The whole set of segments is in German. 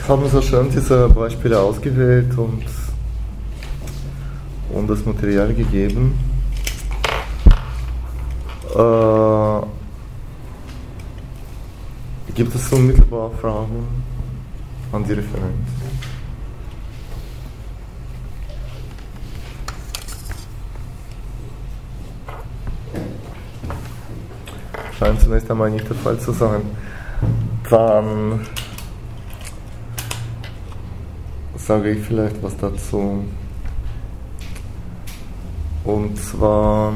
haben so schön diese Beispiele ausgewählt und das Material gegeben. Gibt es unmittelbar Fragen an die Referenten? Scheint zunächst einmal nicht der Fall zu sein. Dann sage ich vielleicht was dazu. Und zwar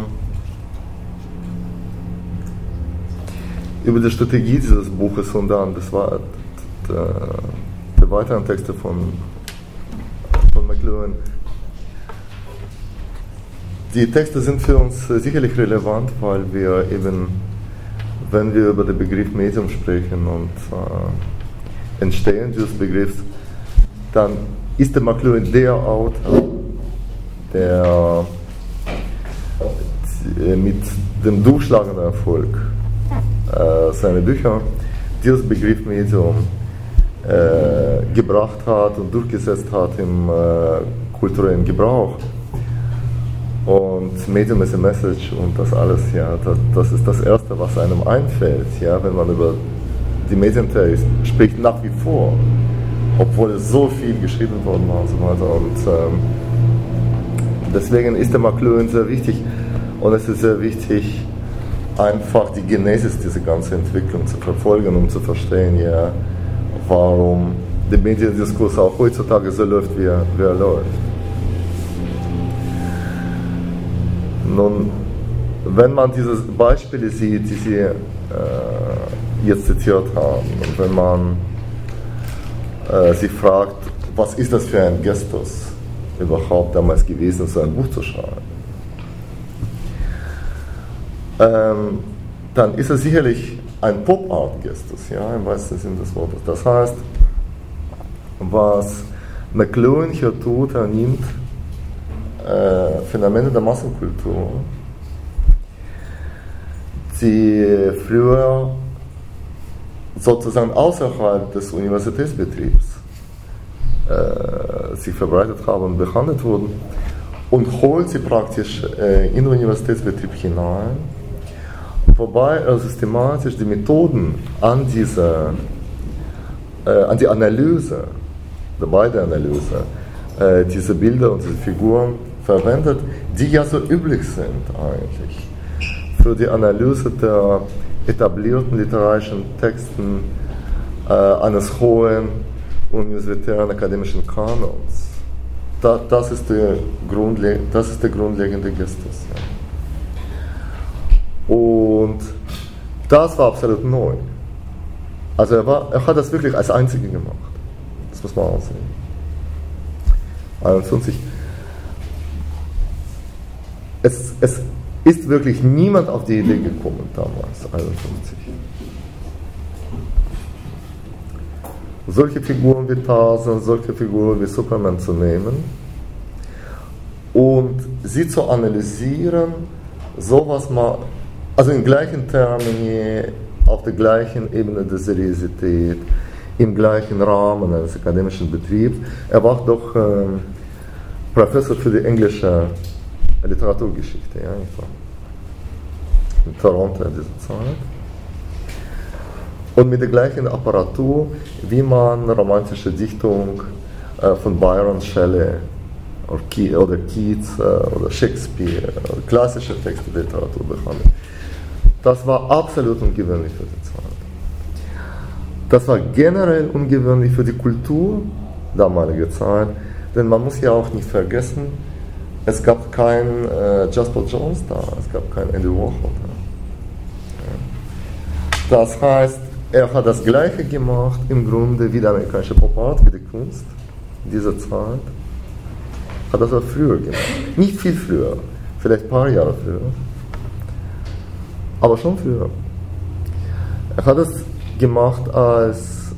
über die Strategie dieses Buches und dann, das war der weiteren Texte von McLuhan. Die Texte sind für uns sicherlich relevant, weil wir eben, wenn wir über den Begriff Medium sprechen und Entstehen dieses Begriffs, dann ist der McLuhan der Autor, der mit dem durchschlagenden Erfolg seine Bücher dieses Begriff Medium gebracht hat und durchgesetzt hat im kulturellen Gebrauch. Und Medium is a Message und das alles, ja, das ist das Erste, was einem einfällt, ja, wenn man über die Medientheorie spricht, nach wie vor, obwohl es so viel geschrieben worden war und so weiter. Und deswegen ist der McLuhan sehr wichtig und es ist sehr wichtig, einfach die Genesis dieser ganzen Entwicklung zu verfolgen, um zu verstehen, ja, warum der Mediendiskurs auch heutzutage so läuft, wie er läuft. Nun, wenn man diese Beispiele sieht, die Sie jetzt zitiert haben, und wenn man sich fragt, was ist das für ein Gestus überhaupt damals gewesen, so ein Buch zu schreiben, dann ist es sicherlich ein Pop-Art-Gestus, ja, im wahrsten Sinne des Wortes. Das heißt, was McLuhan hier tut, er nimmt Phänomene der Massenkultur, die früher sozusagen außerhalb des Universitätsbetriebs sich verbreitet haben und behandelt wurden, und holt sie praktisch in den Universitätsbetrieb hinein, wobei er systematisch die Methoden an die Analyse, dabei der Analyse, diese Bilder und diese Figuren verwendet, die ja so üblich sind eigentlich für die Analyse der etablierten literarischen Texten eines hohen universitären akademischen Kanons. Das ist der grundlegende Gestus. Ja. Und das war absolut neu. Also er hat das wirklich als Einziger gemacht. Das muss man auch sehen. 51. Es ist wirklich niemand auf die Idee gekommen damals, 51. Solche Figuren wie Tarzan, solche Figuren wie Superman zu nehmen und sie zu analysieren, sowas mal, also in gleichen Termini, auf der gleichen Ebene der Seriosität, im gleichen Rahmen eines akademischen Betriebs. Er war doch Professor für die englische Literaturgeschichte, ja, in Toronto in dieser Zeit. Und mit der gleichen Apparatur, wie man romantische Dichtung von Byron, Shelley oder Keats oder Shakespeare oder klassische Texte der Literatur behandelt. Das war absolut ungewöhnlich für die Zeit. Das war generell ungewöhnlich für die Kultur damaliger Zeit, denn man muss ja auch nicht vergessen, es gab keinen Jasper Jones da, es gab keinen Andy Warhol da. Das heißt, er hat das Gleiche gemacht, im Grunde wie der amerikanische Pop-Art, wie die Kunst dieser Zeit. Hat das auch früher gemacht. Nicht viel früher, vielleicht ein paar Jahre früher, aber schon früher. Er hat es gemacht, als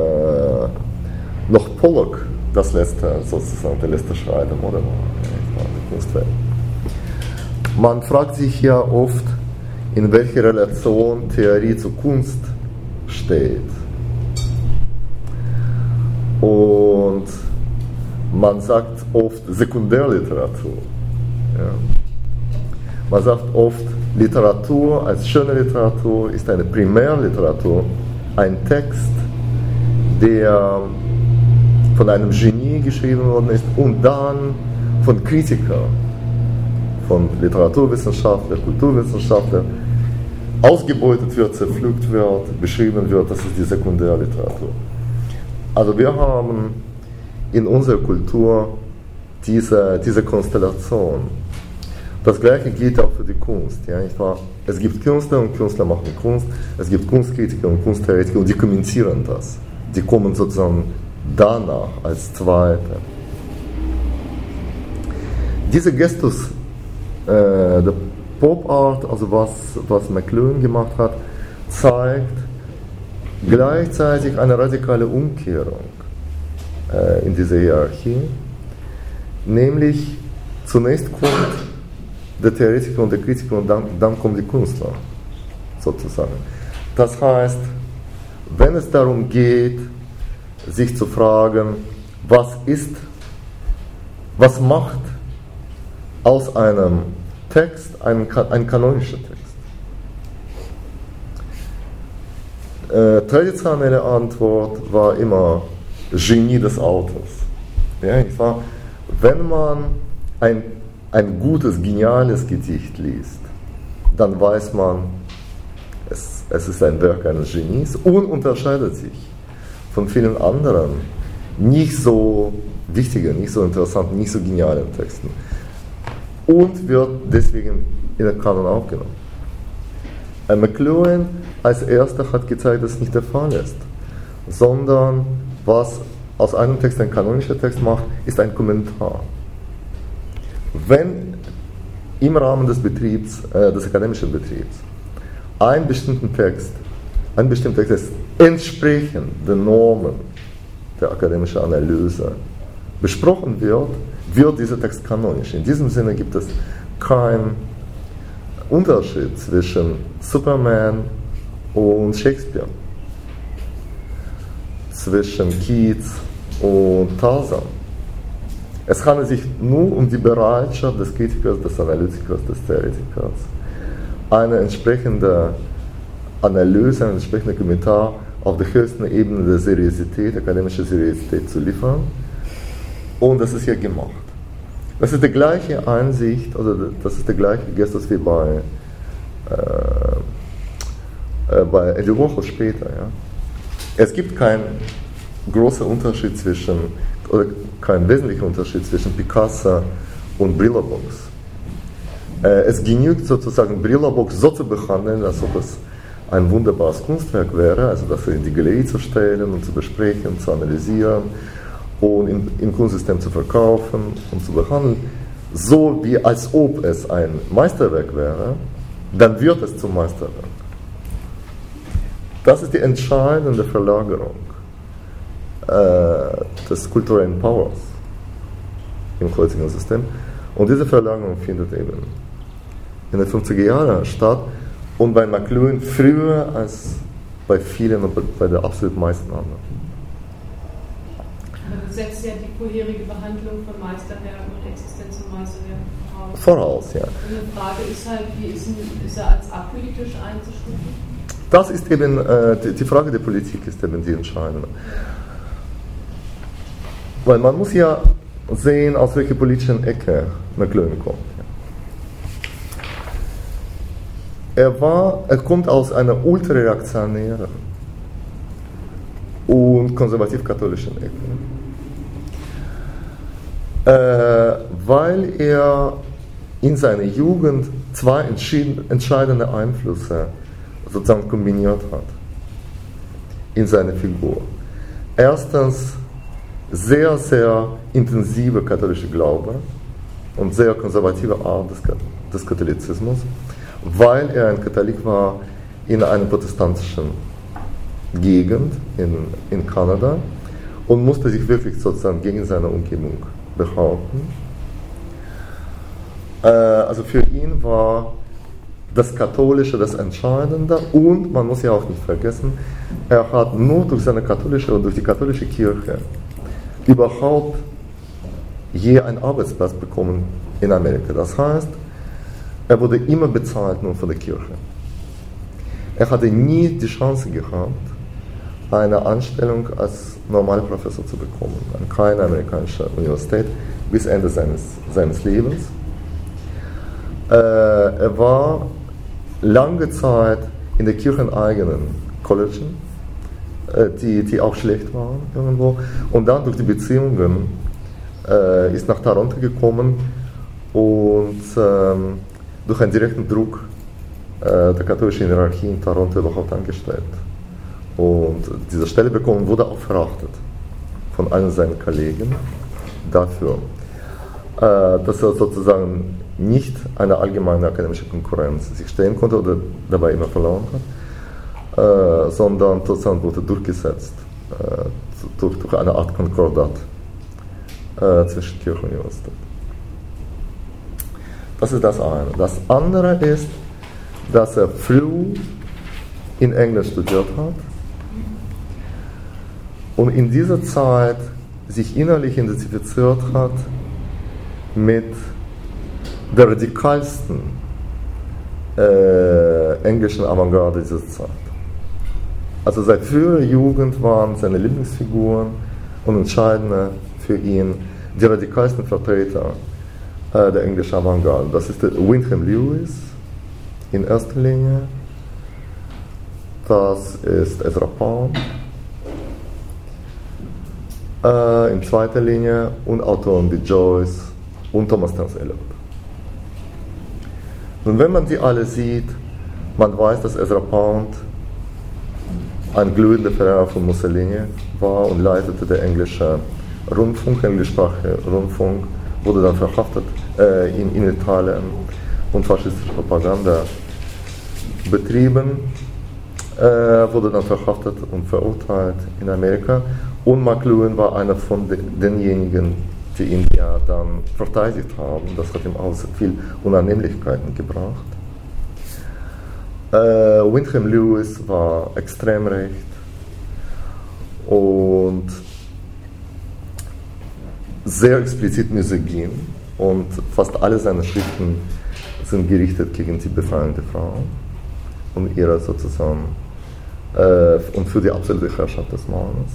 noch Pollock das letzte, sozusagen der letzte Schreiber war, der Kunstwelt. Man fragt sich ja oft, in welcher Relation Theorie zu Kunst steht. Und Man sagt oft Sekundärliteratur. Ja. Man sagt oft, Literatur als schöne Literatur ist eine Primärliteratur, ein Text, der von einem Genie geschrieben worden ist und dann von Kritikern, von Literaturwissenschaftlern, Kulturwissenschaftlern ausgebeutet wird, zerpflückt wird, beschrieben wird, das ist die Sekundärliteratur. Also wir haben in unserer Kultur diese Konstellation. Das Gleiche gilt auch für die Kunst. Ja, nicht wahr? Es gibt Künstler und Künstler machen Kunst, es gibt Kunstkritiker und Kunsttheoretiker und die kommentieren das. Die kommen sozusagen danach als Zweite. Dieser Gestus der Pop Art, also was McLuhan gemacht hat, zeigt gleichzeitig eine radikale Umkehrung in dieser Hierarchie. Nämlich zunächst kommt der Theoretiker und der Kritiker und dann kommen die Künstler, sozusagen. Das heißt, wenn es darum geht, sich zu fragen, was macht aus einem Text ein kanonischer Text? Traditionelle Antwort war immer Genie des Autors. Ja, nicht wahr? Wenn man ein gutes, geniales Gedicht liest, dann weiß man, es ist ein Werk eines Genies und unterscheidet sich von vielen anderen nicht so wichtigen, nicht so interessanten, nicht so genialen Texten und wird deswegen in den Kanon aufgenommen. McLuhan als erster hat gezeigt, dass es nicht der Fall ist, sondern was aus einem Text ein kanonischer Text macht, ist ein Kommentar. Wenn im Rahmen des Betriebs, des akademischen Betriebs, ein bestimmter Text ist entsprechend den Normen der akademischen Analyse besprochen wird dieser Text kanonisch. In diesem Sinne gibt es keinen Unterschied zwischen Superman und Shakespeare, zwischen Keats und Tarzan. Es handelt sich nur um die Bereitschaft des Kritikers, des Analytikers, des Theoretikers, eine entsprechende Analyse, ein entsprechender Kommentar auf der höchsten Ebene der Seriosität, akademischer Seriosität zu liefern. Und das ist ja gemacht. Das ist die gleiche Einsicht, also das ist der gleiche Gestus wie bei Andy Warhol später. Ja. Es gibt keinen großen Unterschied oder keinen wesentlichen Unterschied zwischen Picasso und Brillo-Box. Es genügt sozusagen, Brillo-Box so zu behandeln, als ob es ein wunderbares Kunstwerk wäre, also das in die Galerie zu stellen und zu besprechen, zu analysieren und im Kunstsystem zu verkaufen und zu behandeln, so wie als ob es ein Meisterwerk wäre, dann wird es zum Meisterwerk. Das ist die entscheidende Verlagerung des kulturellen Powers im heutigen System. Und diese Verlagerung findet eben in den 50er Jahren statt und bei McLuhan früher als bei vielen und bei den absolut meisten anderen. Aber du setzt ja die vorherige Behandlung von Meisterwerken und Existenz von Meisterwerken voraus. Ja. Und die Frage ist halt, wie ist er als apolitisch einzustufen? Das ist eben, die Frage der Politik ist eben die entscheidende. Weil man muss ja sehen, aus welcher politischen Ecke McLuhan kommt. Er kommt aus einer ultrareaktionären und konservativ-katholischen Ecke. Weil er in seiner Jugend zwei entscheidende Einflüsse sozusagen kombiniert hat in seiner Figur. Erstens sehr, sehr intensive katholische Glaube und sehr konservative Art des Katholizismus, weil er ein Katholik war in einer protestantischen Gegend in Kanada und musste sich wirklich sozusagen gegen seine Umgebung behaupten. Also für ihn war das Katholische das Entscheidende und man muss ja auch nicht vergessen, er hat nur durch seine katholische und durch die katholische Kirche überhaupt je einen Arbeitsplatz bekommen in Amerika. Das heißt, er wurde immer bezahlt nur von der Kirche. Er hatte nie die Chance gehabt, eine Anstellung als Normalprofessor zu bekommen an keiner amerikanischen Universität bis Ende seines Lebens. Er war lange Zeit in der kircheneigenen Colleges, die auch schlecht waren irgendwo, und dann durch die Beziehungen ist nach Toronto gekommen und durch einen direkten Druck der katholischen Hierarchie in Toronto überhaupt angestellt. Und diese Stelle bekommen wurde auch verachtet von allen seinen Kollegen dafür, dass er sozusagen nicht eine allgemeine akademische Konkurrenz sich stellen konnte oder dabei immer verloren hat, sondern sozusagen wurde durchgesetzt durch eine Art Konkordat zwischen Kirche und Universität. Das ist das eine. Das andere ist, dass er früh in England studiert hat und in dieser Zeit sich innerlich identifiziert hat mit der radikalsten englischen Avantgarde dieser Zeit. Also seit früher Jugend waren seine Lieblingsfiguren und entscheidende für ihn die radikalsten Vertreter der englischen Avantgarde. Das ist der Wyndham Lewis in erster Linie, das ist Ezra Pound in zweiter Linie und Autoren wie Joyce und Thomas Stearns Eliot. Und wenn man die alle sieht, man weiß, dass Ezra Pound ein glühender Verehrer von Mussolini war und leitete der englische Rundfunk, englischsprachige Rundfunk, wurde dann verhaftet in Italien und faschistische Propaganda betrieben, wurde dann verhaftet und verurteilt in Amerika. Und McLuhan war einer von denjenigen, die ihn ja dann verteidigt haben. Das hat ihm auch viel Unannehmlichkeiten gebracht. Wyndham Lewis war extrem recht und sehr explizit misogyn und fast alle seine Schriften sind gerichtet gegen die Befreiung der Frau und ihre sozusagen und für die absolute Herrschaft des Mannes.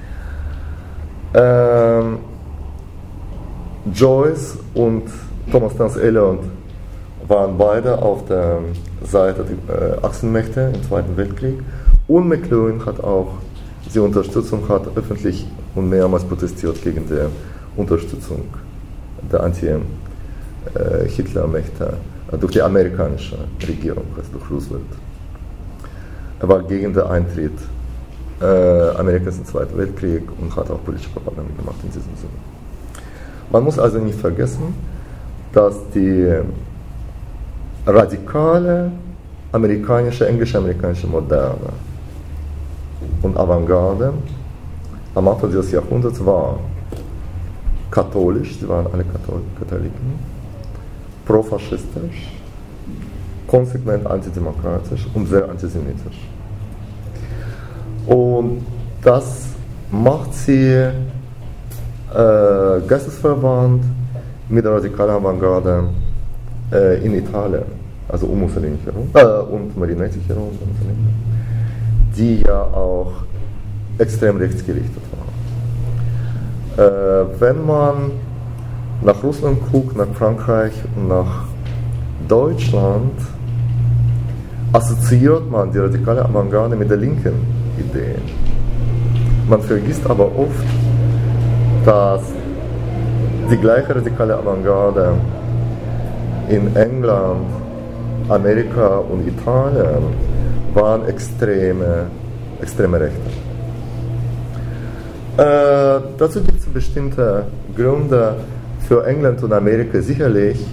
Joyce und Thomas Stearns Eliot waren beide auf der Seite der Achsenmächte im Zweiten Weltkrieg und McLuhan hat auch die Unterstützung, hat öffentlich und mehrmals protestiert gegen die Unterstützung der Anti-Hitler-Mächte durch die amerikanische Regierung, also durch Roosevelt. Er war gegen den Eintritt Amerikas im Zweiten Weltkrieg und hat auch politische Propaganda gemacht in diesem Sinne. Man muss also nicht vergessen, dass die radikale englisch-amerikanische Moderne und Avantgarde am Anfang dieses Jahrhunderts war katholisch, sie waren alle Katholiken, profaschistisch, konsequent antidemokratisch und sehr antisemitisch. Und das macht sie geistesverwandt mit der radikalen Avantgarde in Italien, also um Mussolini herum, und Marinetti herum, die ja auch extrem rechtsgerichtet waren. Wenn man nach Russland guckt, nach Frankreich und nach Deutschland, assoziiert man die radikale Avantgarde mit der linken Idee. Man vergisst aber oft, dass die gleiche radikale Avantgarde in England, Amerika und Italien waren extreme Rechte. Dazu gibt es bestimmte Gründe für England und Amerika sicherlich,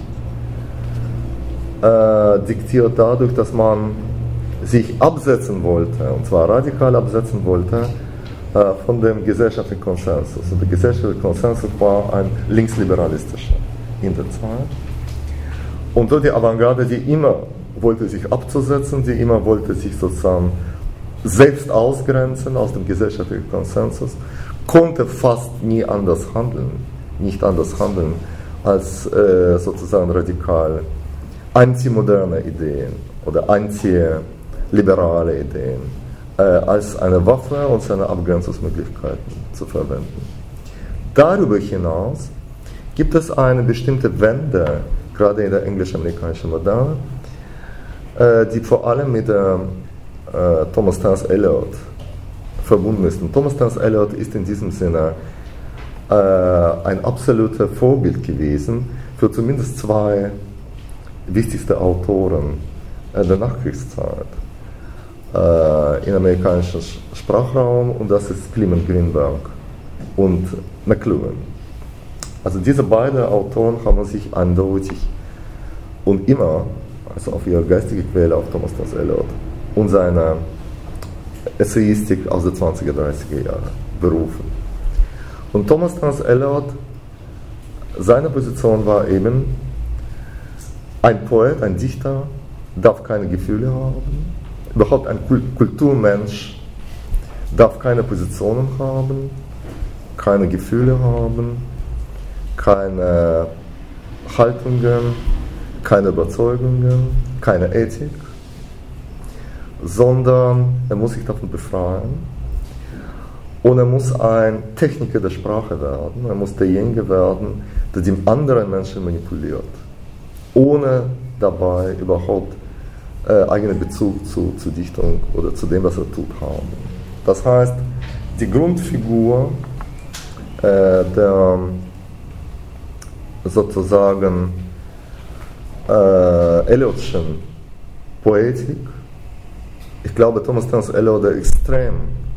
diktiert dadurch, dass man sich absetzen wollte, und zwar radikal absetzen wollte, von dem gesellschaftlichen Konsensus. Und der gesellschaftliche Konsensus war ein linksliberalistischer in der Zeit. Und so die Avantgarde, die immer wollte sich abzusetzen, die immer wollte sich sozusagen selbst ausgrenzen aus dem gesellschaftlichen Konsensus, konnte fast nie anders handeln nicht anders handeln als sozusagen radikal antimoderne Ideen oder antiliberale Ideen als eine Waffe und seine Abgrenzungsmöglichkeiten zu verwenden. Darüber hinaus gibt es eine bestimmte Wende, gerade in der englisch-amerikanischen Moderne, die vor allem mit Thomas Towns Eliot verbunden ist. Und Thomas Towns Eliot ist in diesem Sinne ein absoluter Vorbild gewesen für zumindest zwei wichtigste Autoren der Nachkriegszeit im amerikanischen Sprachraum, und das ist Clement Greenberg und McLuhan. Also diese beiden Autoren haben sich eindeutig und immer also auf ihre geistige Quelle auf Thomas Towns Eliot und seine Essayistik aus den 20er, 30er Jahren berufen. Und Thomas Towns Eliot, seine Position war eben, ein Poet, ein Dichter darf keine Gefühle haben, überhaupt ein Kulturmensch darf keine Positionen haben, keine Gefühle haben, keine Haltungen, keine Überzeugungen, keine Ethik, sondern er muss sich davon befreien und er muss ein Techniker der Sprache werden, er muss derjenige werden, der den anderen Menschen manipuliert, ohne dabei überhaupt eigenen Bezug zu Dichtung oder zu dem, was er tut, haben. Das heißt, die Grundfigur der sozusagen Eliotschen Poetik, ich glaube, Thomas Towns Eliot, der extrem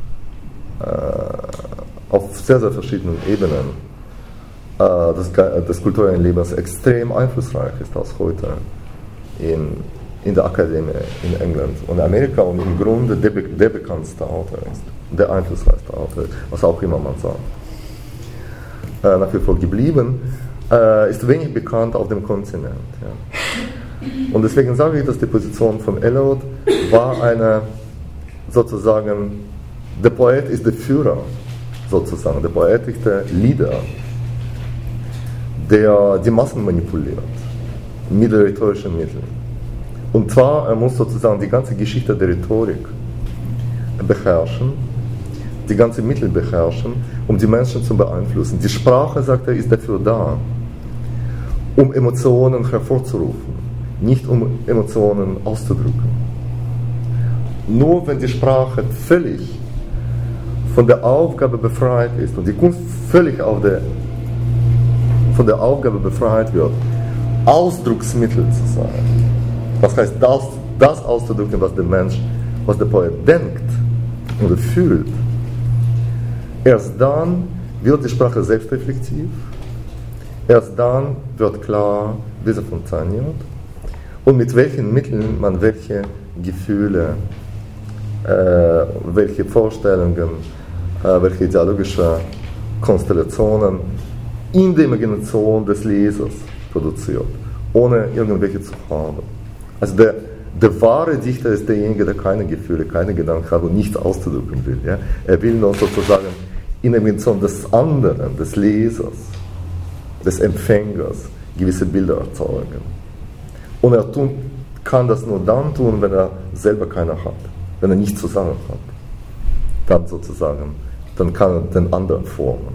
auf sehr, sehr verschiedenen Ebenen des kulturellen Lebens extrem einflussreich ist als heute in der Akademie in England und Amerika und im Grunde der bekannteste Autor ist, der einflussreichste Autor, was auch immer man sagt. Nach wie vor geblieben, ist wenig bekannt auf dem Kontinent. Ja. Und deswegen sage ich, dass die Position von Eliot war eine, sozusagen, der Poet ist der Führer, sozusagen, der Poet ist der Leader, der die Massen manipuliert, mit rhetorischen Mitteln. Und zwar, er muss sozusagen die ganze Geschichte der Rhetorik beherrschen, die ganzen Mittel beherrschen, um die Menschen zu beeinflussen. Die Sprache, sagt er, ist dafür da, um Emotionen hervorzurufen, nicht um Emotionen auszudrücken. Nur wenn die Sprache völlig von der Aufgabe befreit ist und die Kunst völlig von der Aufgabe befreit wird, Ausdrucksmittel zu sein, das heißt, das auszudrücken, was der Mensch, was der Poet denkt oder fühlt, erst dann wird die Sprache selbstreflexiv, erst dann wird klar, wie sie funktioniert und mit welchen Mitteln man welche Gefühle, welche Vorstellungen, welche ideologische Konstellationen in der Imagination des Lesers produziert, ohne irgendwelche zu haben. Also der wahre Dichter ist derjenige, der keine Gefühle, keine Gedanken hat und nichts auszudrücken will. Ja? Er will nur sozusagen in der Imagination des anderen, des Lesers, des Empfängers gewisse Bilder erzeugen. Und er kann das nur dann tun, wenn er selber keine hat, wenn er nichts zu sagen hat. Dann sozusagen, dann kann er den anderen formen.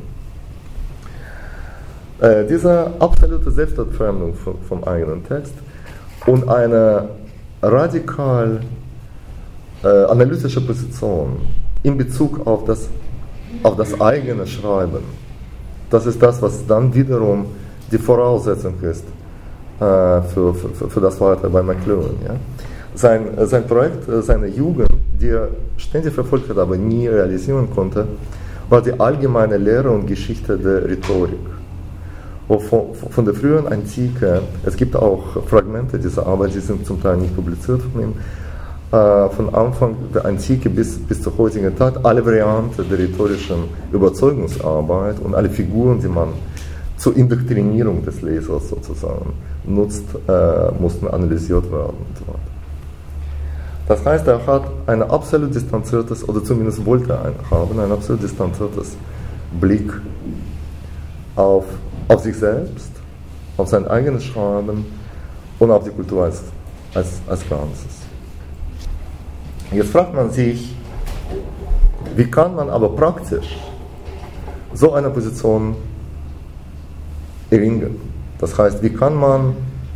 Diese absolute Selbstentfremdung vom eigenen Text und eine radikal analytische Position in Bezug auf das eigene Schreiben, das ist das, was dann wiederum die Voraussetzung ist für das Weiter bei McLuhan. Ja? Sein Projekt, seine Jugend, die er ständig verfolgt hat, aber nie realisieren konnte, war die allgemeine Lehre und Geschichte der Rhetorik. Von der frühen Antike, es gibt auch Fragmente dieser Arbeit, die sind zum Teil nicht publiziert von ihm, von Anfang der Antike bis zur heutigen Zeit, alle Varianten der rhetorischen Überzeugungsarbeit und alle Figuren, die man zur Indoktrinierung des Lesers sozusagen nutzt, mussten analysiert werden. Das heißt, er hat ein absolut distanziertes, oder zumindest wollte er haben, ein absolut distanziertes Blick auf auf sich selbst, auf sein eigenes Schreiben und auf die Kultur als Ganzes. Jetzt fragt man sich, wie kann man aber praktisch so eine Position erringen? Das heißt, wie kann man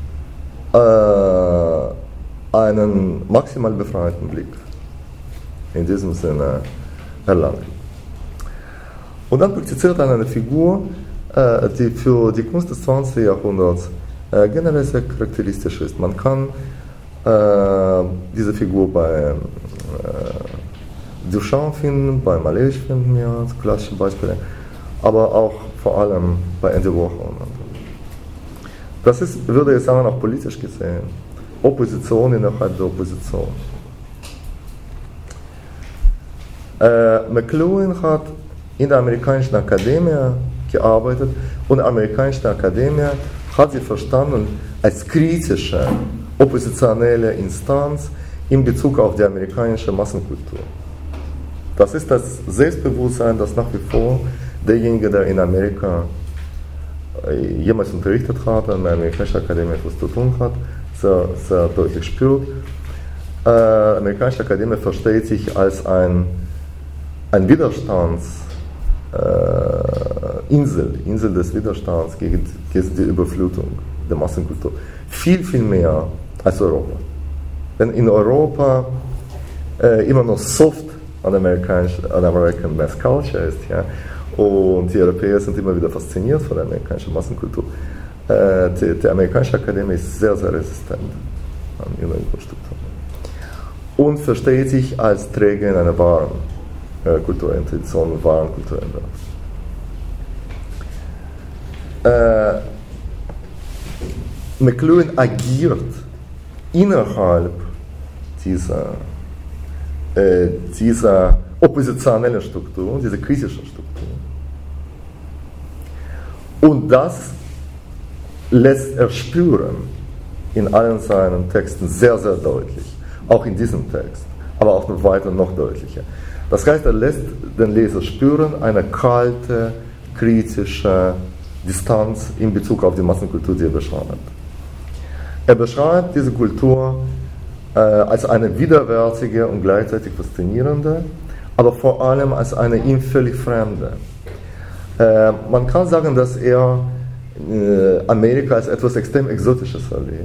einen maximal befreiten Blick in diesem Sinne erlangen? Und dann praktiziert er eine Figur, die für die Kunst des 20. Jahrhunderts generell sehr charakteristisch ist. Man kann diese Figur bei Duchamp finden, bei Malevich finden, ja, als klassische Beispiele, aber auch vor allem bei Andy Warhol. Das ist, würde ich sagen, auch politisch gesehen, Opposition innerhalb der Opposition. McLuhan hat in der amerikanischen Akademie gearbeitet und die amerikanische Akademie hat sie verstanden als kritische, oppositionelle Instanz in Bezug auf die amerikanische Massenkultur. Das ist das Selbstbewusstsein, das nach wie vor derjenige, der in Amerika jemals unterrichtet hat, an der amerikanischen Akademie etwas zu tun hat, sehr, sehr deutlich spürt. Die amerikanische Akademie versteht sich als ein Insel des Widerstands gegen die Überflutung der Massenkultur. Viel, viel mehr als Europa. Wenn in Europa immer noch soft an American Mass Culture ist, ja, und die Europäer sind immer wieder fasziniert von der amerikanischen Massenkultur, die amerikanische Akademie ist sehr, sehr resistent an ihrer Grundstruktur und versteht sich als Träger in einer wahren kulturellen Tradition und wahren kulturellen Wert. McLuhan agiert innerhalb dieser oppositionellen Struktur, dieser kritischen Struktur. Und das lässt er spüren in allen seinen Texten sehr, sehr deutlich. Auch in diesem Text, aber auch noch weiter, noch deutlicher. Das heißt, er lässt den Leser spüren eine kalte, kritische Distanz in Bezug auf die Massenkultur, die er beschreibt. Er beschreibt diese Kultur als eine widerwärtige und gleichzeitig faszinierende, aber vor allem als eine ihm völlig fremde. Man kann sagen, dass er Amerika als etwas extrem Exotisches erlebt.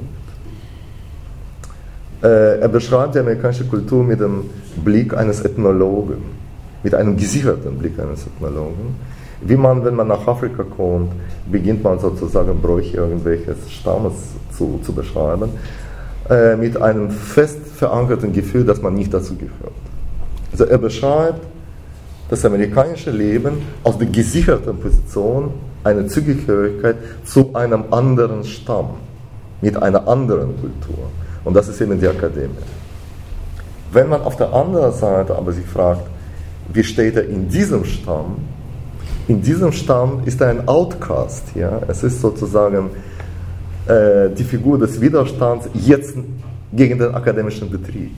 Er beschreibt die amerikanische Kultur mit dem Blick eines Ethnologen, mit einem gesicherten Blick eines Ethnologen. Wie man, wenn man nach Afrika kommt, beginnt man sozusagen Bräuche irgendwelches Stammes zu beschreiben, mit einem fest verankerten Gefühl, dass man nicht dazu gehört. Also er beschreibt das amerikanische Leben aus der gesicherten Position einer Zugehörigkeit zu einem anderen Stamm, mit einer anderen Kultur. Und das ist eben die Akademie. Wenn man auf der anderen Seite aber sich fragt, wie steht er in diesem Stamm? In diesem Stamm ist er ein Outcast. Ja? Es ist sozusagen die Figur des Widerstands jetzt gegen den akademischen Betrieb.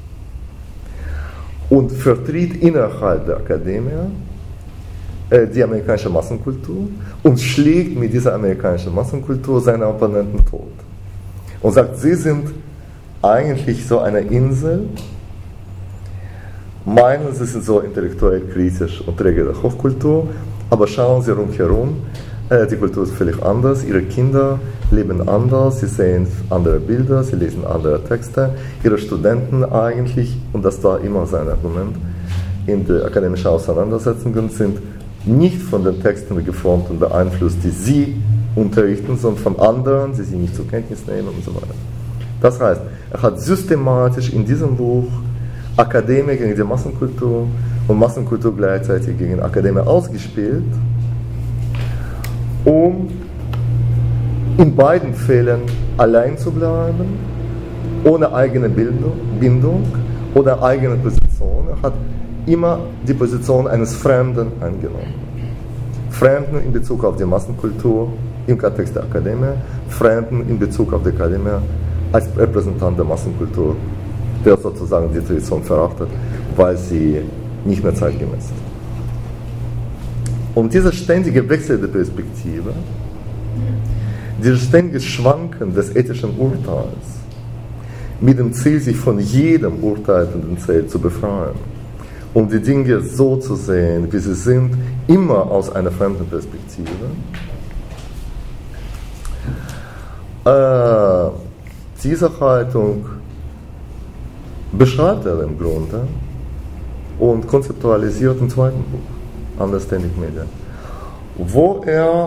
Und vertritt innerhalb der Akademie die amerikanische Massenkultur und schlägt mit dieser amerikanischen Massenkultur seine Opponenten tot. Und sagt, sie sind eigentlich so eine Insel, meinen, sie sind so intellektuell kritisch und Träger der Hochkultur, aber schauen sie rundherum, die Kultur ist völlig anders, ihre Kinder leben anders, sie sehen andere Bilder, sie lesen andere Texte, ihre Studenten eigentlich, und das war immer sein Argument, in der akademischen Auseinandersetzungen sind nicht von den Texten geformt und beeinflusst, die sie unterrichten, sondern von anderen, die sie nicht zur Kenntnis nehmen und so weiter. Das heißt, er hat systematisch in diesem Buch Akademie gegen die Massenkultur und Massenkultur gleichzeitig gegen Akademie ausgespielt, um in beiden Fällen allein zu bleiben, ohne eigene Bindung oder eigene Position. Er hat immer die Position eines Fremden eingenommen. Fremden in Bezug auf die Massenkultur im Kontext der Akademie, Fremden in Bezug auf die Akademie als Repräsentant der Massenkultur, der sozusagen die Tradition verachtet, weil sie nicht mehr zeitgemäß ist. Und dieser ständige Wechsel der Perspektive dieses ständige Schwanken des ethischen Urteils mit dem Ziel, sich von jedem urteilenden Ziel zu befreien, um die Dinge so zu sehen, wie sie sind, immer aus einer fremden Perspektive. Diese Haltung beschreibt er im Grunde und konzeptualisiert im zweiten Buch, Understanding Media, wo er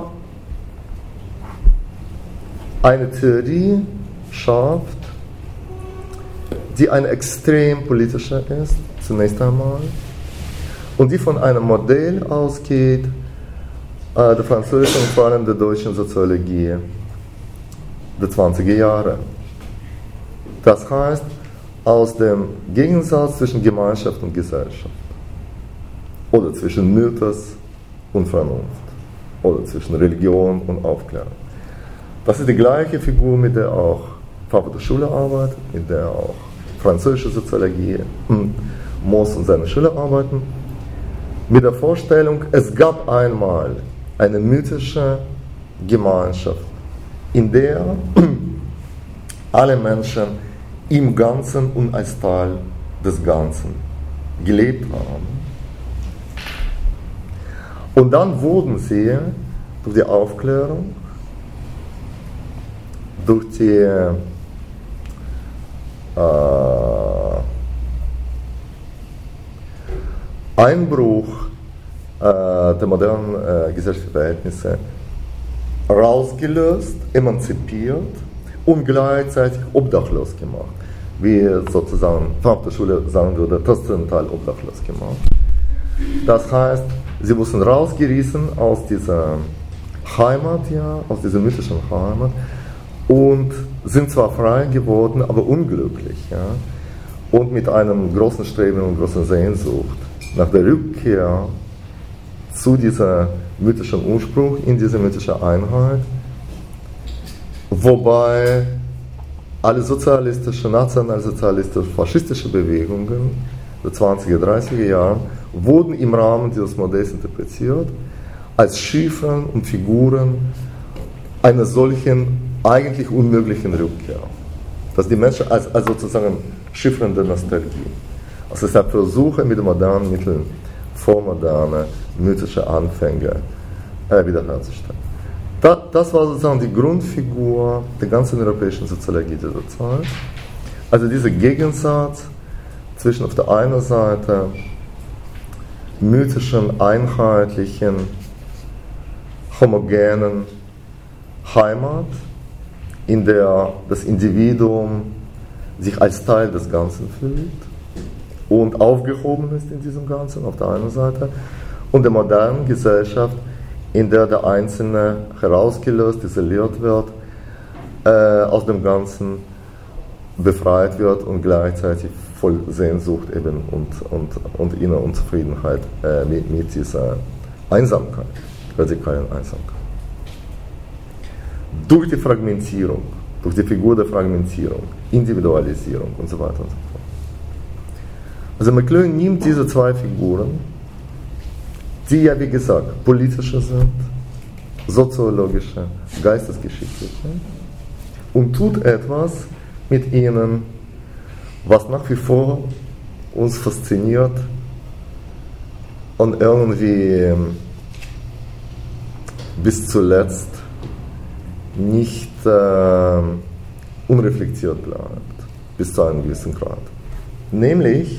eine Theorie schafft, die eine extrem politische ist, zunächst einmal, und die von einem Modell ausgeht, der französischen und vor allem der deutschen Soziologie der 20er Jahre. Das heißt, aus dem Gegensatz zwischen Gemeinschaft und Gesellschaft oder zwischen Mythos und Vernunft oder zwischen Religion und Aufklärung. Das ist die gleiche Figur, mit der auch Frankfurter Schule arbeitet, mit der auch französische Soziologie, Moos und seine Schüler arbeiten, mit der Vorstellung, es gab einmal eine mythische Gemeinschaft, in der alle Menschen im Ganzen und als Teil des Ganzen gelebt haben. Und dann wurden sie durch die Aufklärung, durch die Einbruch der modernen gesellschaftlichen Verhältnisse rausgelöst, emanzipiert und gleichzeitig obdachlos gemacht. Wie sozusagen Frankfurter Schule sagen würde, transzendentale obdachlos gemacht. Das heißt, sie wurden rausgerissen aus dieser Heimat, ja, aus dieser mythischen Heimat und sind zwar frei geworden, aber unglücklich. Ja, und mit einem großen Streben und großen Sehnsucht nach der Rückkehr zu dieser mythischen Ursprung, in diese mythische Einheit, wobei alle sozialistische, nationalsozialistische, faschistische Bewegungen der 20er, 30er Jahre wurden im Rahmen dieses Modells interpretiert als Chiffren und Figuren einer solchen eigentlich unmöglichen Rückkehr. Dass die Menschen als sozusagen Chiffren der Nostalgie. Also es ist ein Versuch, mit modernen Mitteln vormoderne, mythische Anfänge wiederherzustellen. Das war sozusagen die Grundfigur der ganzen europäischen Soziologie dieser Zeit. Also dieser Gegensatz zwischen auf der einen Seite mythischen, einheitlichen, homogenen Heimat, in der das Individuum sich als Teil des Ganzen fühlt und aufgehoben ist in diesem Ganzen, auf der einen Seite, und der modernen Gesellschaft, in der der Einzelne herausgelöst, isoliert wird, aus dem Ganzen befreit wird und gleichzeitig voll Sehnsucht eben und innere Unzufriedenheit mit dieser Einsamkeit, radikalen Einsamkeit. Durch die Fragmentierung, durch die Figur der Fragmentierung, Individualisierung und so weiter und so fort. Also McLuhan nimmt diese zwei Figuren, die ja wie gesagt politische sind, soziologische, geistesgeschichtliche, und tut etwas mit ihnen, was nach wie vor uns fasziniert und irgendwie bis zuletzt nicht unreflektiert bleibt, bis zu einem gewissen Grad. Nämlich,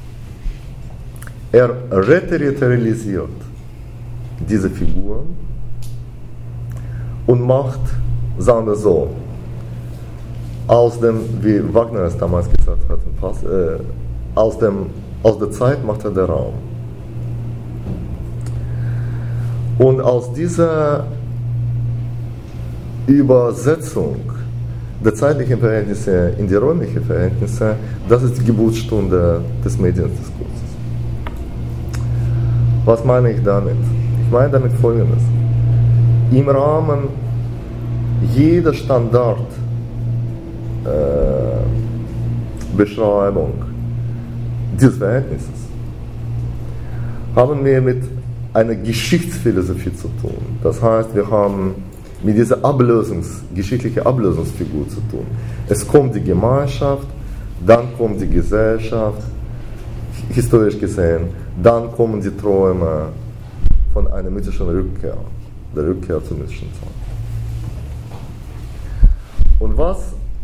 er reterritorialisiert diese Figuren und macht, sagen wir so, aus dem, wie Wagner es damals gesagt hat, aus der Zeit macht er den Raum. Und aus dieser Übersetzung der zeitlichen Verhältnisse in die räumlichen Verhältnisse, das ist die Geburtsstunde des Mediendiskurses. Was meine ich damit? Ich meine damit Folgendes. Im Rahmen jeder Standardbeschreibung dieses Verhältnisses haben wir mit einer Geschichtsphilosophie zu tun. Das heißt, wir haben mit dieser geschichtlichen Ablösungsfigur zu tun. Es kommt die Gemeinschaft, dann kommt die Gesellschaft, historisch gesehen, dann kommen die Träume von einer mythischen Rückkehr, der Rückkehr zur mythischen Zeit. Und was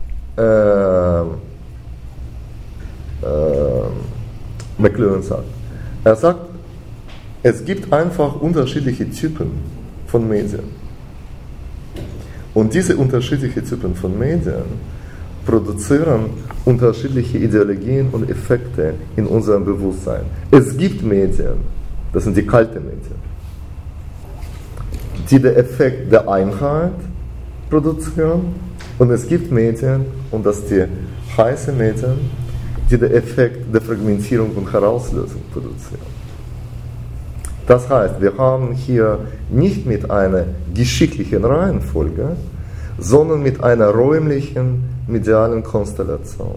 McLuhan sagt, er sagt, es gibt einfach unterschiedliche Typen von Medien. Und diese unterschiedlichen Typen von Medien produzieren unterschiedliche Ideologien und Effekte in unserem Bewusstsein. Es gibt Medien, das sind die kalten Medien, die den Effekt der Einheit produzieren, und es gibt Medien, und das sind die heißen Medien, die den Effekt der Fragmentierung und Herauslösung produzieren. Das heißt, wir haben hier nicht mit einer geschichtlichen Reihenfolge, sondern mit einer räumlichen, medialen Konstellation.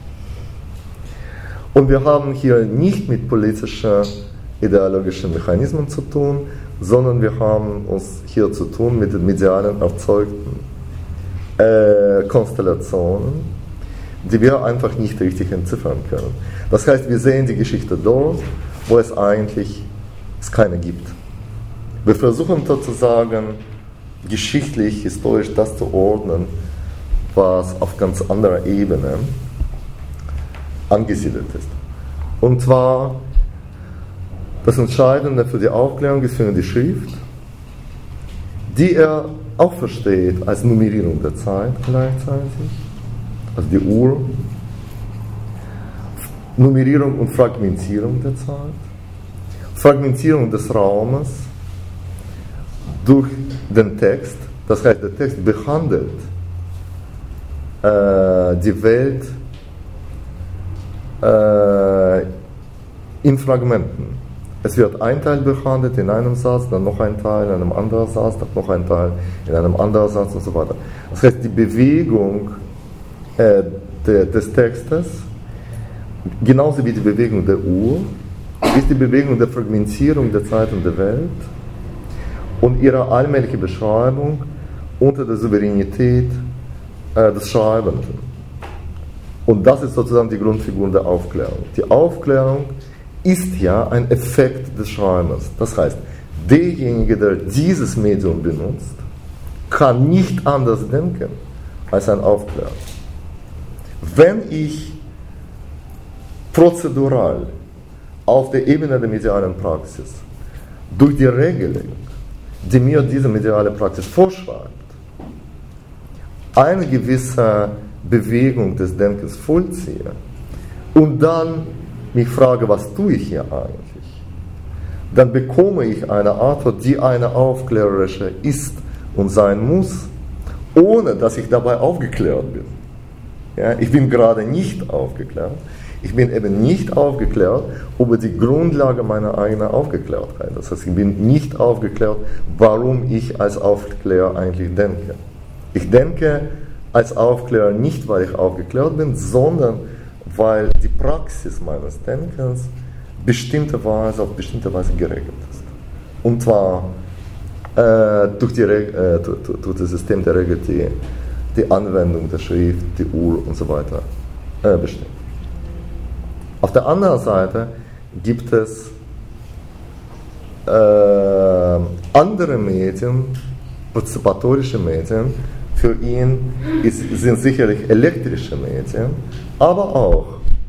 Und wir haben hier nicht mit politischen, ideologischen Mechanismen zu tun, sondern wir haben uns hier zu tun mit den medialen erzeugten Konstellationen, die wir einfach nicht richtig entziffern können. Das heißt, wir sehen die Geschichte dort, wo es eigentlich keine gibt. Wir versuchen sozusagen geschichtlich, historisch das zu ordnen, was auf ganz anderer Ebene angesiedelt ist. Und zwar, das Entscheidende für die Aufklärung ist für ihn die Schrift, die er auch versteht als Nummerierung der Zeit gleichzeitig, also die Uhr, Nummerierung und Fragmentierung der Zeit, Fragmentierung des Raumes durch den Text, das heißt, der Text behandelt die Welt in Fragmenten. Es wird ein Teil behandelt in einem Satz, dann noch ein Teil in einem anderen Satz, dann noch ein Teil in einem anderen Satz und so weiter. Das heißt, die Bewegung des Textes, genauso wie die Bewegung der Uhr, ist die Bewegung der Fragmentierung der Zeit und der Welt und ihre allmähliche Beschreibung unter der Souveränität des Schreibenden. Und das ist sozusagen die Grundfigur der Aufklärung. Die Aufklärung ist ja ein Effekt des Schreibens. Das heißt, derjenige, der dieses Medium benutzt, kann nicht anders denken als ein Aufklärer. Wenn ich prozedural auf der Ebene der medialen Praxis durch die Regelung, die mir diese mediale Praxis vorschreibt, eine gewisse Bewegung des Denkens vollziehe und dann mich frage, was tue ich hier eigentlich, dann bekomme ich eine Antwort, die eine aufklärerische ist und sein muss, ohne dass ich dabei aufgeklärt bin. Ja, ich bin gerade nicht aufgeklärt. Ich bin eben nicht aufgeklärt über die Grundlage meiner eigenen Aufgeklärtheit. Das heißt, ich bin nicht aufgeklärt, warum ich als Aufklärer eigentlich denke. Ich denke als Aufklärer nicht, weil ich aufgeklärt bin, sondern weil die Praxis meines Denkens auf bestimmte Weise geregelt ist. Und zwar durch das System der Regel, die Anwendung der Schrift, die Uhr und so weiter bestimmt. Auf der anderen Seite gibt es andere Medien, partizipatorische Medien. Für ihn sind sicherlich elektrische Medien, aber auch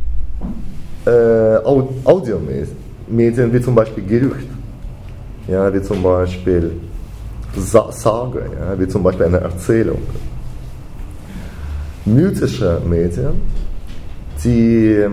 Audiomedien, wie zum Beispiel Gerücht, ja, wie zum Beispiel Sage, ja, wie zum Beispiel eine Erzählung. Mythische Medien, die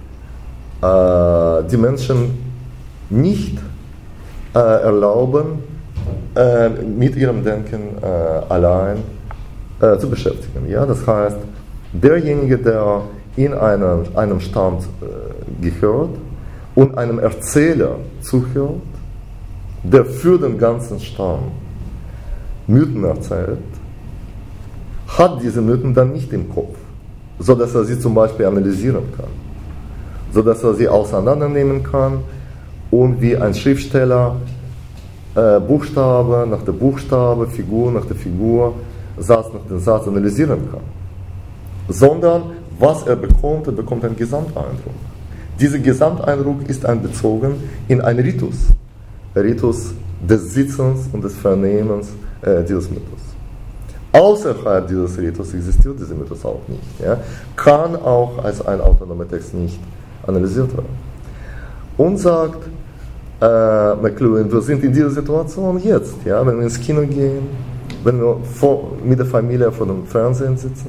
die Menschen nicht erlauben, mit ihrem Denken allein zu beschäftigen. Ja? Das heißt, derjenige, der in einem Stamm gehört und einem Erzähler zuhört, der für den ganzen Stamm Mythen erzählt, hat diese Mythen dann nicht im Kopf, sodass er sie zum Beispiel analysieren kann, sodass er sie auseinandernehmen kann und wie ein Schriftsteller Buchstabe nach der Buchstabe, Figur nach der Figur, Satz nach dem Satz analysieren kann. Sondern was er bekommt einen Gesamteindruck. Dieser Gesamteindruck ist einbezogen in einen Ritus. Ritus des Sitzens und des Vernehmens dieses Mythos. Außerhalb dieses Ritus existiert dieser Mythos auch nicht. Ja? Kann auch als ein autonomer Text nicht analysiert werden. Und sagt McLuhan, wir sind in dieser Situation jetzt. Ja? Wenn wir ins Kino gehen, wenn wir mit der Familie vor dem Fernsehen sitzen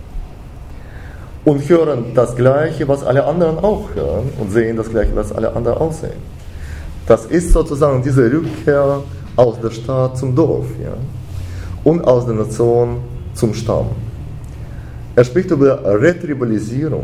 und hören das Gleiche, was alle anderen auch hören und sehen das Gleiche, was alle anderen auch sehen. Das ist sozusagen diese Rückkehr aus der Stadt zum Dorf, ja? Und aus der Nation zum Stamm. Er spricht über Retribalisierung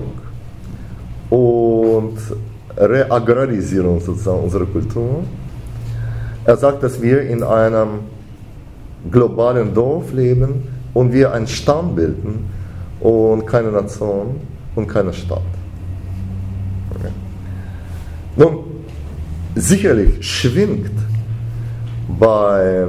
und Reagrarisierung sozusagen unserer Kultur. Er sagt, dass wir in einem globalen Dorf leben und wir einen Stamm bilden und keine Nation und keine Stadt. Okay. Nun, sicherlich schwingt bei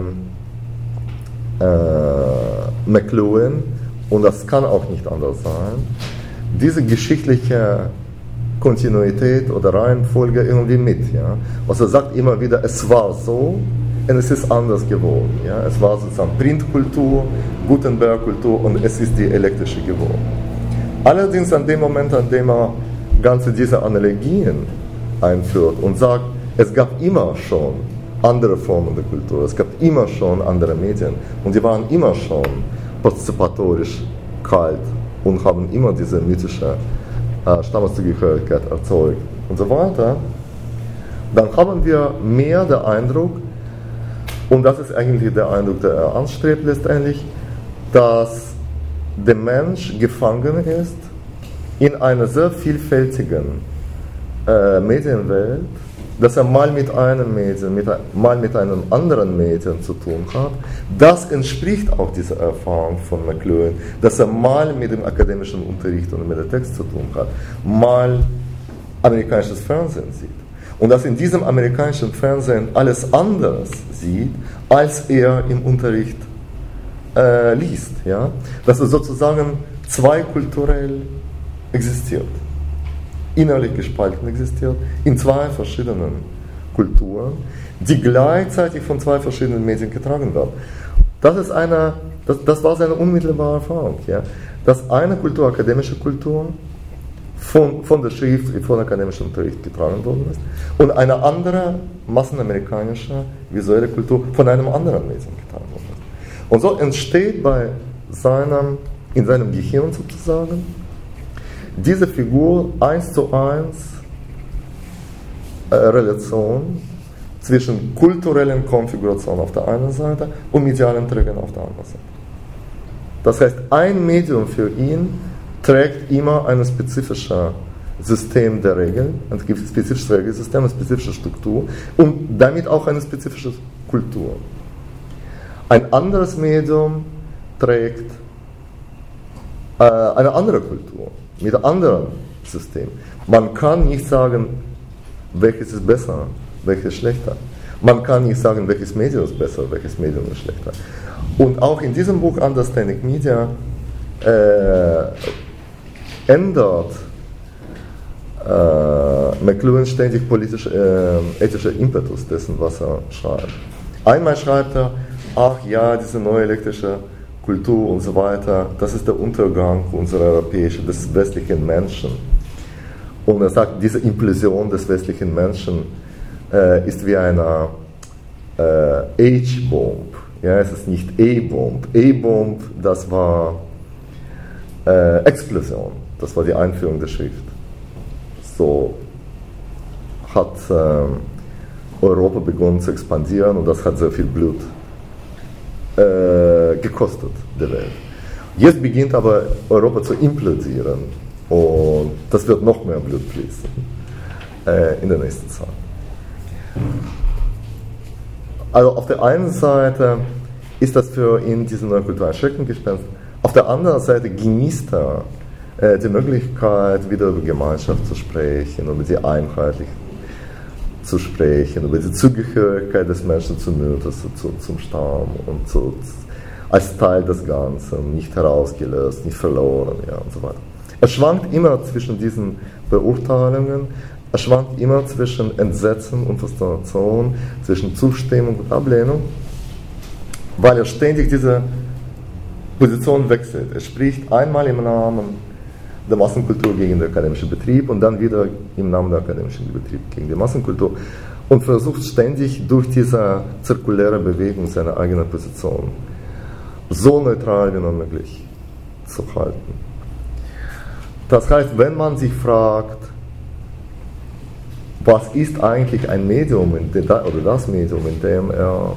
McLuhan, und das kann auch nicht anders sein, diese geschichtliche Kontinuität oder Reihenfolge irgendwie mit. Ja? Also er sagt immer wieder, es war so und es ist anders geworden. Ja? Es war sozusagen Printkultur, Gutenberg-Kultur und es ist die elektrische geworden. Allerdings an dem Moment, an dem er ganze diese Analogien einführt und sagt, es gab immer schon andere Formen der Kultur, es gab immer schon andere Medien und die waren immer schon partizipatorisch kalt und haben immer diese mythische Stammeszugehörigkeit erzeugt und so weiter, dann haben wir mehr den Eindruck, und das ist eigentlich der Eindruck, der er anstrebt letztendlich, dass der Mensch gefangen ist in einer sehr vielfältigen Medienwelt, dass er mal mit einem Medium, mal mit einem anderen Medium zu tun hat. Das entspricht auch dieser Erfahrung von McLuhan, dass er mal mit dem akademischen Unterricht und mit dem Text zu tun hat, mal amerikanisches Fernsehen sieht. Und dass in diesem amerikanischen Fernsehen alles anders sieht, als er im Unterricht liest. Ja? Dass er sozusagen zweikulturell existiert. Innerlich gespalten existiert, in zwei verschiedenen Kulturen, die gleichzeitig von zwei verschiedenen Medien getragen werden. Das war seine unmittelbare Erfahrung. Ja? Dass eine Kultur, akademische Kultur, von der Schrift, von akademischem Unterricht getragen worden ist, und eine andere, massenamerikanische, visuelle Kultur von einem anderen Medium getragen worden ist. Und so entsteht in seinem Gehirn sozusagen diese Figur 1:1 Relation zwischen kulturellen Konfigurationen auf der einen Seite und medialen Trägern auf der anderen Seite. Das heißt, ein Medium für ihn trägt immer ein spezifisches System der Regeln, ein spezifisches Regelsystem, eine spezifische Struktur und damit auch eine spezifische Kultur. Ein anderes Medium trägt eine andere Kultur, mit einem anderen System. Man kann nicht sagen, welches ist besser, welches ist schlechter. Man kann nicht sagen, welches Medium ist besser, welches Medium ist schlechter. Und auch in diesem Buch Understanding Media ändert McLuhan ständig ethische Impetus dessen, was er schreibt. Einmal schreibt er, ach ja, diese neue elektrische Kultur und so weiter, das ist der Untergang unserer des westlichen Menschen. Und er sagt, diese Implosion des westlichen Menschen ist wie eine H-Bomb. Ja, es ist nicht A-Bomb. A-Bomb, das war Explosion. Das war die Einführung der Schrift. So hat Europa begonnen zu expandieren und das hat sehr viel Blut gekostet, der Welt. Jetzt beginnt aber Europa zu implodieren und das wird noch mehr Blut fließen in der nächsten Zeit. Also auf der einen Seite ist das für ihn diese neue Kultur ein Schreckengespenst, auf der anderen Seite genießt er die Möglichkeit, wieder über Gemeinschaft zu sprechen und mit sie einheitlich zu sprechen, über die Zugehörigkeit des Menschen zum Mythos, zum Stamm und als Teil des Ganzen, nicht herausgelöst, nicht verloren, ja, und so weiter. Es schwankt immer zwischen diesen Beurteilungen, es schwankt immer zwischen Entsetzen und Faszination, zwischen Zustimmung und Ablehnung, weil er ständig diese Position wechselt. Er spricht einmal im Namen der Massenkultur gegen den akademischen Betrieb und dann wieder im Namen der akademischen Betrieb gegen die Massenkultur und versucht ständig durch diese zirkuläre Bewegung seine eigene Position so neutral wie nur möglich zu halten. Das heißt, wenn man sich fragt, was ist eigentlich ein Medium, oder das Medium, in dem er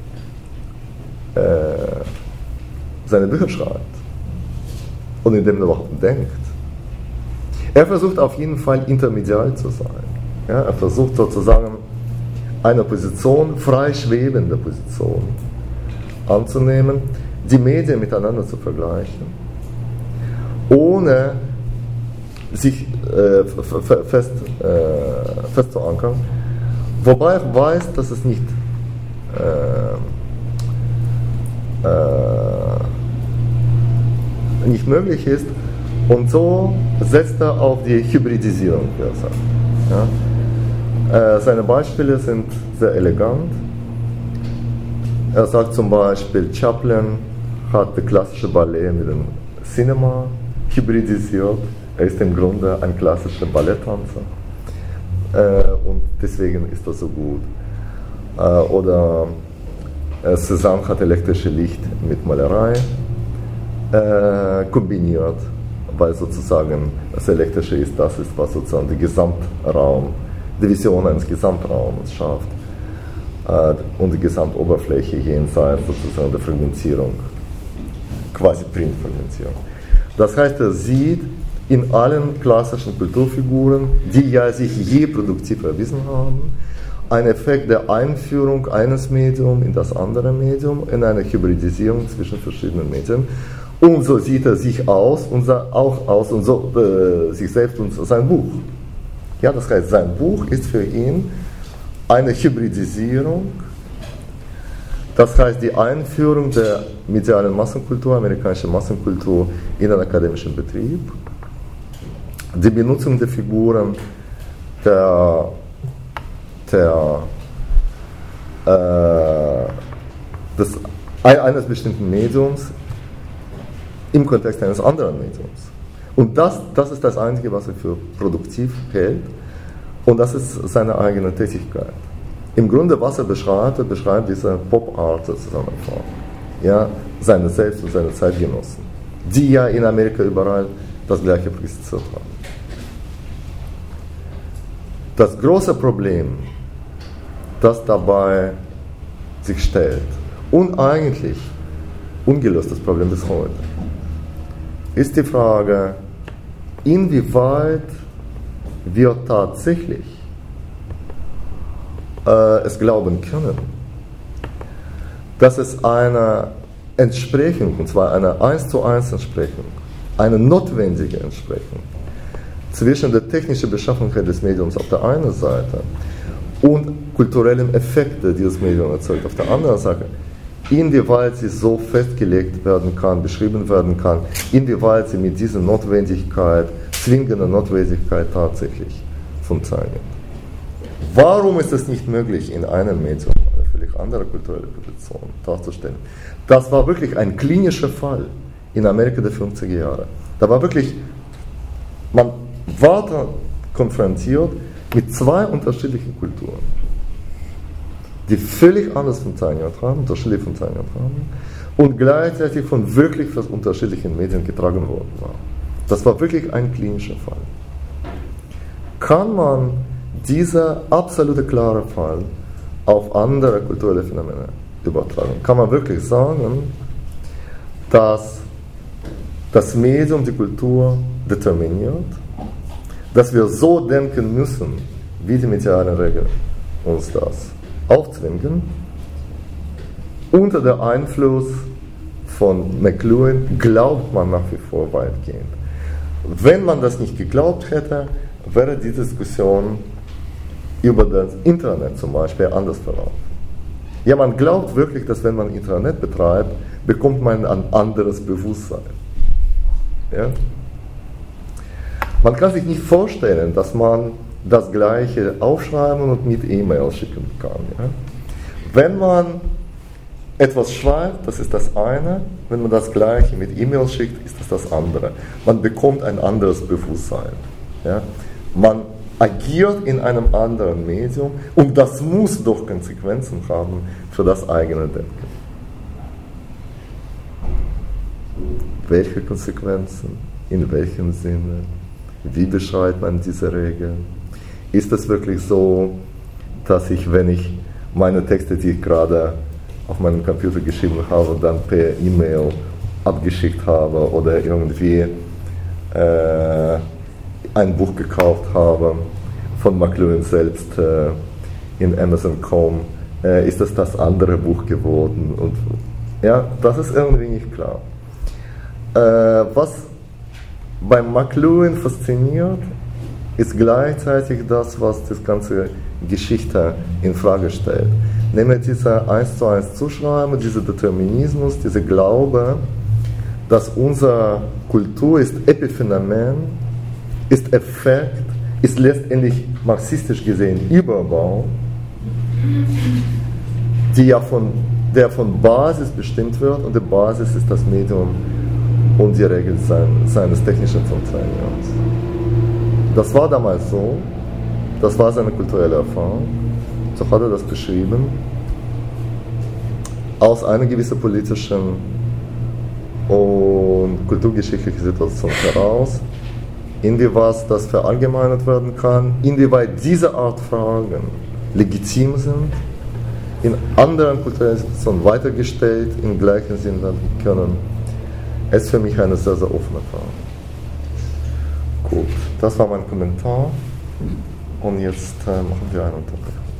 seine Bücher schreibt und in dem er überhaupt denkt. Er versucht auf jeden Fall intermedial zu sein. Ja, er versucht sozusagen eine Position, frei schwebende Position anzunehmen, die Medien miteinander zu vergleichen, ohne sich fest zu ankern, wobei ich weiß, dass es nicht möglich ist, und so setzt er auf die Hybridisierung, wie er sagt. Ja? Seine Beispiele sind sehr elegant. Er sagt zum Beispiel, Chaplin hat das klassische Ballett mit dem Cinema hybridisiert. Er ist im Grunde ein klassischer Balletttänzer und deswegen ist er so gut. Oder Cézanne hat elektrisches Licht mit Malerei kombiniert, weil sozusagen das Elektrische ist, was sozusagen den Gesamtraum, die Vision eines Gesamtraumes schafft und die Gesamtoberfläche jenseits sozusagen der Fragmentierung, quasi Printfragmentierung. Das heißt, er sieht in allen klassischen Kulturfiguren, die ja sich je produktiv erwiesen haben, einen Effekt der Einführung eines Mediums in das andere Medium, in eine Hybridisierung zwischen verschiedenen Medien. Und so sieht er sich aus und sich selbst und sein Buch. Ja, das heißt, sein Buch ist für ihn eine Hybridisierung, das heißt die Einführung der medialen Massenkultur, amerikanischen Massenkultur in den akademischen Betrieb, die Benutzung der Figuren eines bestimmten Mediums im Kontext eines anderen Mediums. Und das ist das Einzige, was er für produktiv hält, und das ist seine eigene Tätigkeit. Im Grunde, was er beschreibt diese Pop-Art-Zusammenform, ja, seine Selbst- und seine Zeitgenossen, die ja in Amerika überall das Gleiche praktiziert haben. Das große Problem, das dabei sich stellt, und eigentlich ungelöstes Problem bis heute, ist die Frage, inwieweit wir tatsächlich es glauben können, dass es eine Entsprechung, und zwar eine 1:1 Entsprechung, eine notwendige Entsprechung zwischen der technischen Beschaffenheit des Mediums auf der einen Seite und kulturellen Effekten, die das Medium erzeugt auf der anderen Seite, inwieweit sie so festgelegt werden kann, beschrieben werden kann, inwieweit sie mit dieser Notwendigkeit, zwingender Notwendigkeit tatsächlich funktioniert. Warum ist es nicht möglich, in einem Medium eine völlig andere kulturelle Position darzustellen? Das war wirklich ein klinischer Fall in Amerika der 50er Jahre. Da war wirklich, man war da konfrontiert mit zwei unterschiedlichen Kulturen, die völlig anders funktioniert haben, unterschiedlich funktioniert haben und gleichzeitig von wirklich fast unterschiedlichen Medien getragen worden waren. Das war wirklich ein klinischer Fall. Kann man dieser absolute klare Fall auf andere kulturelle Phänomene übertragen? Kann man wirklich sagen, dass das Medium die Kultur determiniert, dass wir so denken müssen, wie die medialen Regeln uns das aufzwingen, unter dem Einfluss von McLuhan glaubt man nach wie vor weitgehend. Wenn man das nicht geglaubt hätte, wäre die Diskussion über das Internet zum Beispiel anders verlaufen. Ja, man glaubt wirklich, dass wenn man Internet betreibt, bekommt man ein anderes Bewusstsein. Ja? Man kann sich nicht vorstellen, dass man das Gleiche aufschreiben und mit E-Mail schicken kann. Ja? Wenn man etwas schreibt, das ist das eine. Wenn man das Gleiche mit E-Mail schickt, ist das andere. Man bekommt ein anderes Bewusstsein. Ja? Man agiert in einem anderen Medium und das muss doch Konsequenzen haben für das eigene Denken. Welche Konsequenzen? In welchem Sinne? Wie beschreibt man diese Regeln? Ist es wirklich so, dass ich, wenn ich meine Texte, die ich gerade auf meinem Computer geschrieben habe, dann per E-Mail abgeschickt habe oder irgendwie ein Buch gekauft habe von McLuhan selbst in Amazon.com, ist das andere Buch geworden. Und ja, das ist irgendwie nicht klar. Was bei McLuhan fasziniert, ist gleichzeitig das, was das ganze Geschichte in Frage stellt. Nämlich diese 1:1 Zuschreiben, dieser Determinismus, dieser Glaube, dass unsere Kultur ist Epiphänomen, ist Effekt, ist letztendlich marxistisch gesehen Überbau, der von Basis bestimmt wird, und die Basis ist das Medium und die Regel seines technischen Funktioniums. Das war damals so, das war seine kulturelle Erfahrung, so hat er das beschrieben, aus einer gewissen politischen und kulturgeschichtlichen Situation heraus, inwieweit das verallgemeinert werden kann, inwieweit diese Art Fragen legitim sind, in anderen kulturellen Situationen weitergestellt, im gleichen Sinn werden können. Es ist für mich eine sehr, sehr offene Frage. Gut, das war mein Kommentar und jetzt machen wir eine Unterbrechung.